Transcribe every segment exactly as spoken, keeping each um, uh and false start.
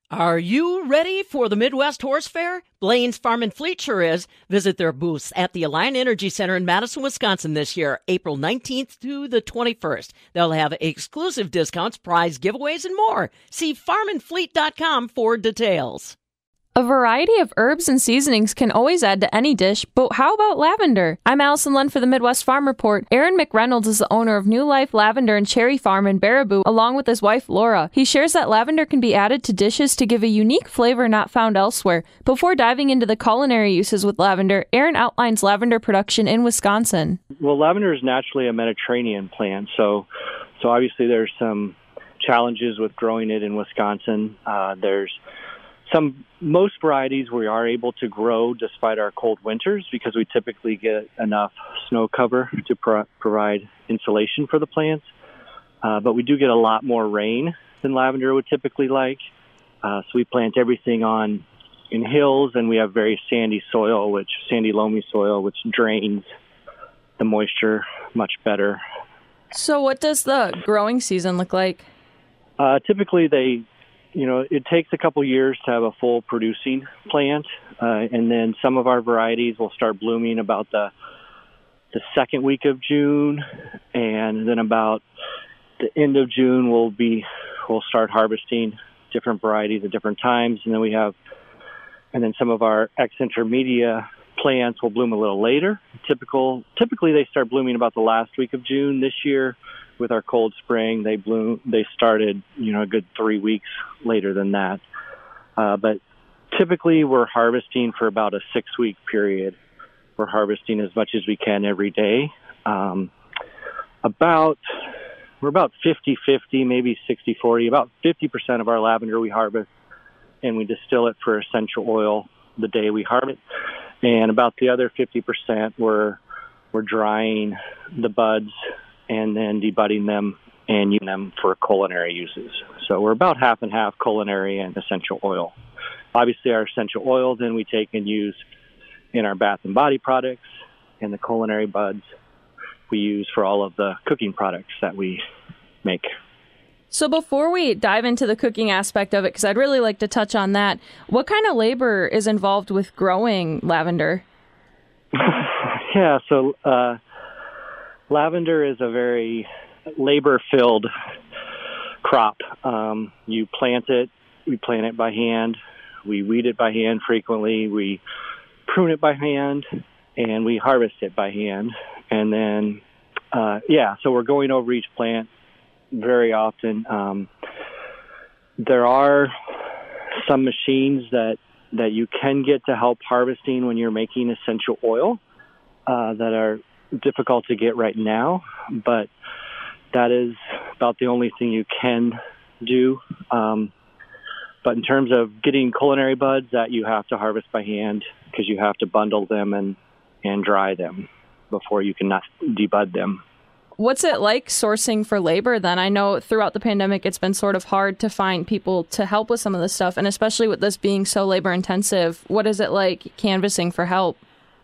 Are you ready for the Midwest Horse Fair? Blaine's Farm and Fleet sure is. Visit their booths at the Alliant Energy Center in Madison, Wisconsin this year, April nineteenth to the twenty-first. They'll have exclusive discounts, prize giveaways, and more. See farm and fleet dot com for details. A variety of herbs and seasonings can always add to any dish, but how about lavender? I'm Allison Lund for the Midwest Farm Report. Aaron McReynolds is the owner of New Life Lavender and Cherry Farm in Baraboo, along with his wife Laura. He shares that lavender can be added to dishes to give a unique flavor not found elsewhere. Before diving into the culinary uses with lavender, Aaron outlines lavender production in Wisconsin. Well, lavender is naturally a Mediterranean plant, so so obviously there's some challenges with growing it in Wisconsin. Uh, there's Some most varieties we are able to grow despite our cold winters because we typically get enough snow cover to pro- provide insulation for the plants. Uh, but we do get a lot more rain than lavender would typically like. Uh, so we plant everything on in hills, and we have very sandy soil, which sandy loamy soil, which drains the moisture much better. So what does the growing season look like? Uh, typically they You know, it takes a couple years to have a full producing plant, uh, and then some of our varieties will start blooming about the the second week of June, and then about the end of June we'll be we'll start harvesting different varieties at different times, and then we have, and then some of our ex intermedia plants will bloom a little later. Typical, typically they start blooming about the last week of June. This year, with our cold spring, they bloom. They started, you know, a good three weeks later than that. Uh, but typically, we're harvesting for about a six-week period. We're harvesting as much as we can every day. Um, about we're about fifty-fifty, maybe sixty-forty. About fifty percent of our lavender we harvest, and we distill it for essential oil the day we harvest. And about the other fifty percent, we're we're drying the buds and then debudding them and using them for culinary uses. So we're about half and half culinary and essential oil. Obviously, our essential oil then we take and use in our bath and body products, and the culinary buds we use for all of the cooking products that we make. So before we dive into the cooking aspect of it, because I'd really like to touch on that, what kind of labor is involved with growing lavender? yeah, so uh, lavender is a very labor-filled crop. Um, you plant it, we plant it by hand, we weed it by hand frequently, we prune it by hand, and we harvest it by hand. And then, uh, yeah, so we're going over each plant very often. Um, there are some machines that, that you can get to help harvesting when you're making essential oil uh, that are difficult to get right now, but that is about the only thing you can do. Um, but in terms of getting culinary buds, that you have to harvest by hand because you have to bundle them and, and dry them before you can not debud them. What's it like sourcing for labor then? I know throughout the pandemic it's been sort of hard to find people to help with some of this stuff, and especially with this being so labor intensive, what is it like canvassing for help?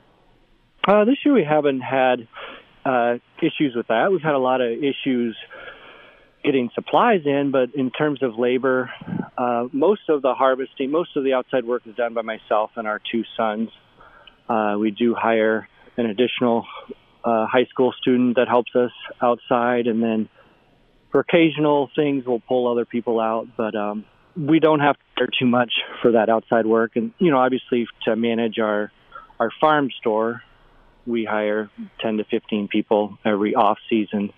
Uh, this year we haven't had uh, issues with that. We've had a lot of issues getting supplies in, but in terms of labor, uh, most of the harvesting, most of the outside work is done by myself and our two sons. Uh, we do hire an additional uh, high school student that helps us outside, and then for occasional things we'll pull other people out, but um, we don't have to care too much for that outside work. And, you know, obviously to manage our, our farm store, we hire ten to fifteen people every off season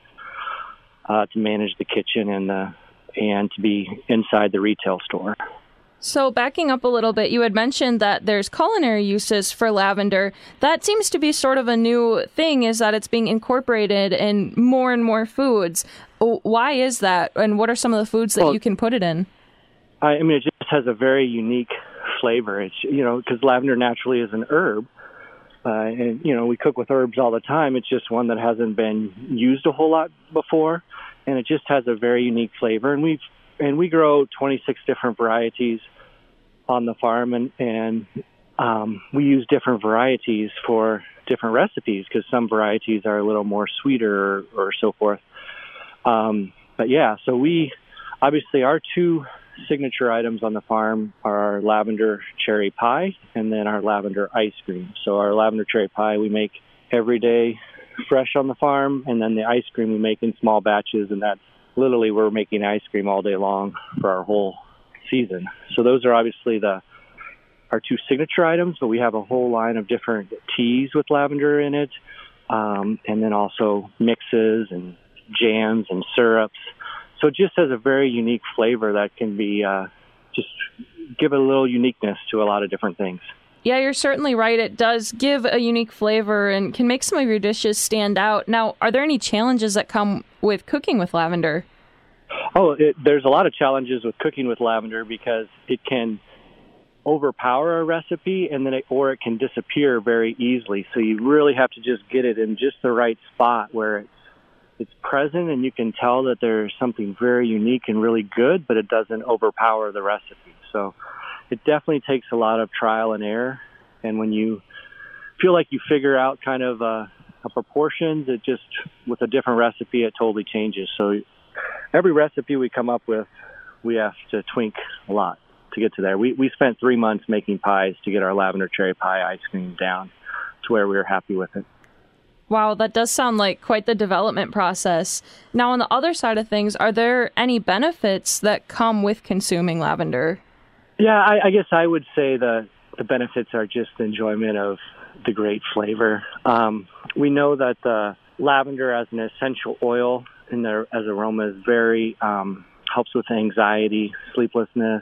uh, to manage the kitchen and the and to be inside the retail store. So backing up a little bit, you had mentioned that there's culinary uses for lavender. That seems to be sort of a new thing, is that it's being incorporated in more and more foods. Why is that, and what are some of the foods that well, you can put it in? I mean, it just has a very unique flavor. It's, you know, because lavender naturally is an herb. Uh, and, you know, we cook with herbs all the time. It's just one that hasn't been used a whole lot before, and it just has a very unique flavor. And we and we grow twenty-six different varieties on the farm, and, and um, we use different varieties for different recipes because some varieties are a little more sweeter or, or so forth. Um, but, yeah, so we, obviously our two signature items on the farm are our lavender cherry pie and then our lavender ice cream. So our lavender cherry pie we make every day fresh on the farm, and then the ice cream we make in small batches, and that's literally we're making ice cream all day long for our whole season. So those are obviously the our two signature items, but we have a whole line of different teas with lavender in it, um, and then also mixes and jams and syrups. So it just has a very unique flavor that can be uh, just give a little uniqueness to a lot of different things. Yeah, you're certainly right. It does give a unique flavor and can make some of your dishes stand out. Now, are there any challenges that come with cooking with lavender? Oh, it, there's a lot of challenges with cooking with lavender because it can overpower a recipe, and then it, or it can disappear very easily. So you really have to just get it in just the right spot where it's it's present, and you can tell that there's something very unique and really good, but it doesn't overpower the recipe. So it definitely takes a lot of trial and error. And when you feel like you figure out kind of uh, a proportions, it just with a different recipe, it totally changes. So every recipe we come up with, we have to tweak a lot to get to there. We we spent three months making pies to get our lavender cherry pie ice cream down to where we were happy with it. Wow, that does sound like quite the development process. Now, on the other side of things, are there any benefits that come with consuming lavender? Yeah, I, I guess I would say the, the benefits are just the enjoyment of the great flavor. Um, we know that the lavender as an essential oil in the, as aroma is very, um, helps with anxiety, sleeplessness,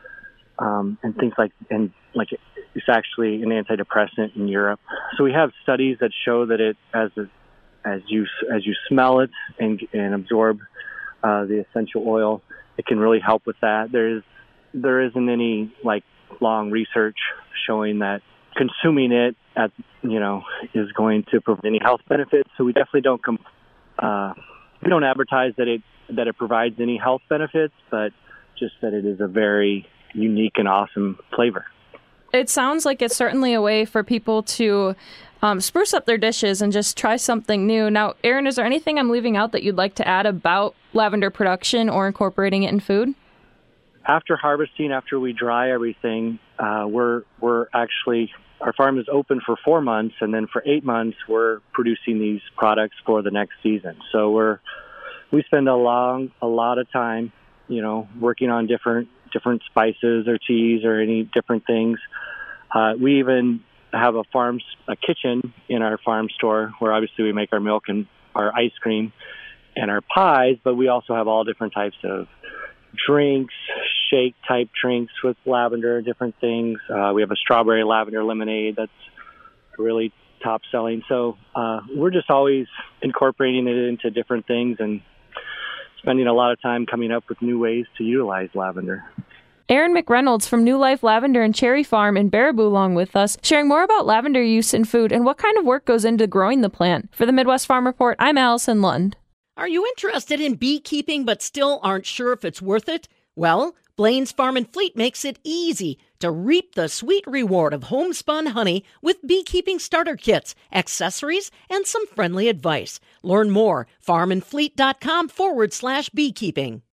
um, and things like, and like it's actually an antidepressant in Europe. So we have studies that show that it, as a, as you as you smell it and, and absorb uh, the essential oil, it can really help with that. There is there isn't any like long research showing that consuming it at you know is going to provide any health benefits. So we definitely don't com- uh, we don't advertise that it that it provides any health benefits, but just that it is a very unique and awesome flavor. It sounds like it's certainly a way for people to um, spruce up their dishes and just try something new. Now, Aaron, is there anything I'm leaving out that you'd like to add about lavender production or incorporating it in food? After harvesting, after we dry everything, uh, we're we're actually our farm is open for four months, and then for eight months we're producing these products for the next season. So we're we spend a long a lot of time, you know, working on different. different spices or teas or any different things. Uh, we even have a farm, a kitchen in our farm store where obviously we make our milk and our ice cream and our pies, but we also have all different types of drinks, shake type drinks with lavender, different things. Uh, we have a strawberry lavender lemonade that's really top selling. So uh, we're just always incorporating it into different things and spending a lot of time coming up with new ways to utilize lavender. Aaron McReynolds from New Life Lavender and Cherry Farm in Baraboo along with us, sharing more about lavender use in food and what kind of work goes into growing the plant. For the Midwest Farm Report, I'm Allison Lund. Are you interested in beekeeping but still aren't sure if it's worth it? Well, Blaine's Farm and Fleet makes it easy to reap the sweet reward of homespun honey with beekeeping starter kits, accessories, and some friendly advice. Learn more, farmandfleet.com forward slash beekeeping.